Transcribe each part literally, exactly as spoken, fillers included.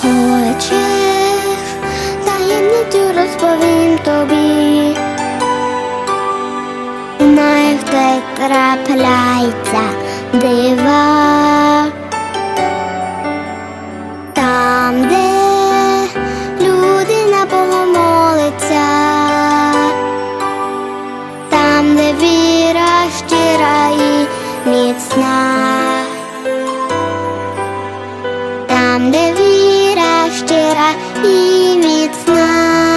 Хочеш, таємницю розповім тобі. Знаєш, де трапляється дива, там, де люди на Бога молиться, там, де віра щира і міцна, там, де віра щира і міцна.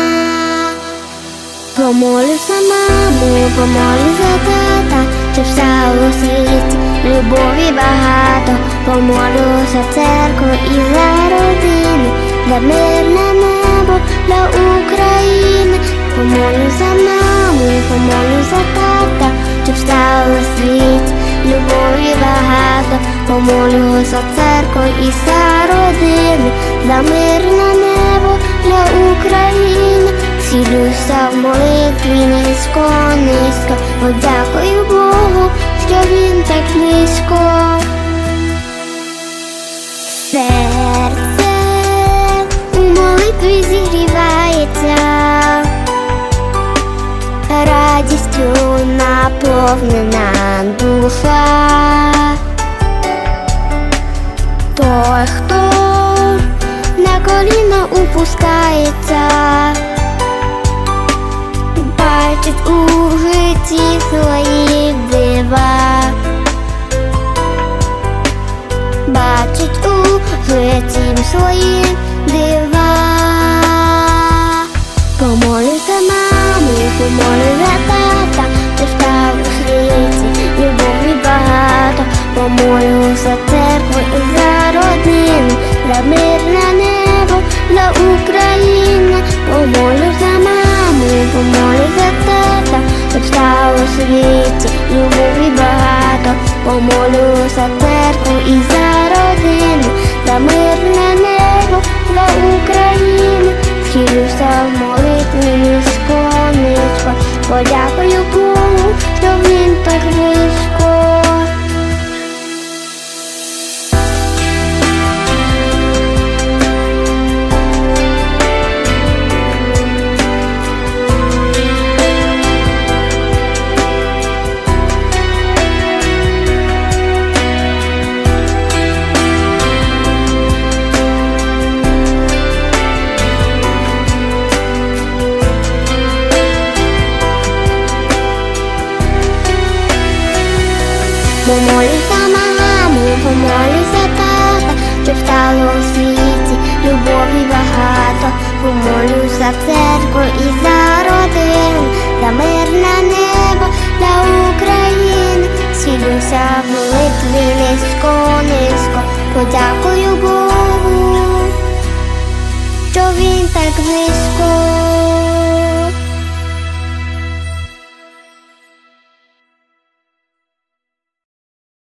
Помолюсь за маму, помолюсь за тата, щоб стало у світі любові багато. Помолюсь за церкву і за родину, за мирне небо, для України. Помолюсь за маму, помолюсь за тата, щоб стало у світі любові багато. Помолюсь за церкву і за родину, за мирне небо, для України. Схилюся в молитві низько, низько, подякую Богу, що Він так близько. Серце у молитві зігрівається, радістю наповнена душа. Той, хто на коліна опускається, бачить у житті свої дива, бачить у житті свої дива. Помолюсь за маму, помолюсь за тата, щоб став у світі любові багато. Помолюсь за церкву і за родину, за мирне небо, для України. Помолюсь за маму, помолюсь за тата, щоб стало у світі любові багато. Помолюсь за церкву і за родину, за мирне небо, для України. Схилюся в молитві низько, низько, подякую Богу, що Він так близько. Помолюсь за маму, помолюсь за тата, щоб стало у світі любові багато. Помолюсь за церкву і за родину, за мирне небо, для України. Схилюся в молитві низько, низько, подякую